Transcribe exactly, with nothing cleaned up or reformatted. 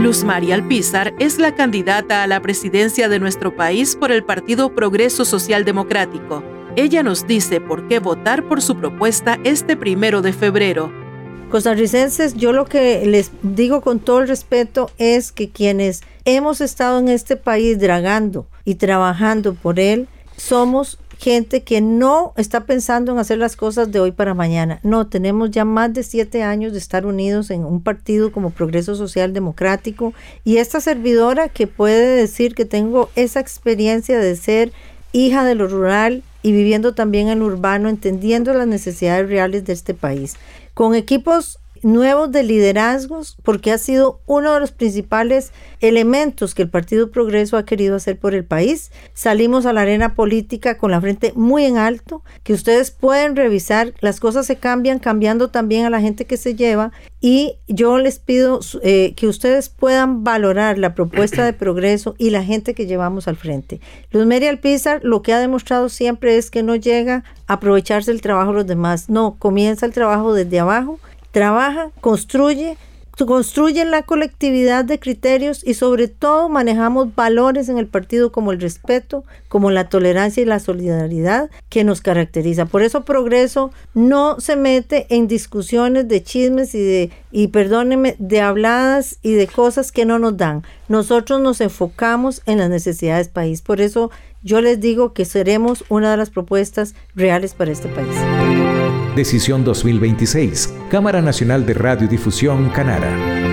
Luz María Alpizar es la candidata a la presidencia de nuestro país por el Partido Progreso Social Democrático. Ella nos dice por qué votar por su propuesta este primero de febrero. Costarricenses, yo lo que les digo con todo el respeto es que quienes hemos estado en este país dragando y trabajando por él, somos gente que no está pensando en hacer las cosas de hoy para mañana. No, tenemos ya más de siete años de estar unidos en un partido como Progreso Social Democrático, y esta servidora que puede decir que tengo esa experiencia de ser hija de lo rural y viviendo también en lo urbano, entendiendo las necesidades reales de este país, con equipos nuevos de liderazgos, porque ha sido uno de los principales elementos que el Partido Progreso ha querido hacer por el país. Salimos a la arena política con la frente muy en alto, que ustedes pueden revisar, las cosas se cambian, cambiando también a la gente que se lleva, y yo les pido eh, que ustedes puedan valorar la propuesta de Progreso y la gente que llevamos al frente. Luz María Alpizar lo que ha demostrado siempre es que no llega a aprovecharse del trabajo de los demás, no, comienza el trabajo desde abajo, trabaja, construye, construye la colectividad de criterios y sobre todo manejamos valores en el partido como el respeto, como la tolerancia y la solidaridad que nos caracteriza. Por eso Progreso no se mete en discusiones de chismes y de, y perdónenme, de habladas y de cosas que no nos dan. Nosotros nos enfocamos en las necesidades del país. Por eso yo les digo que seremos una de las propuestas reales para este país. Decisión dos mil veintiséis, Cámara Nacional de Radiodifusión, Canara.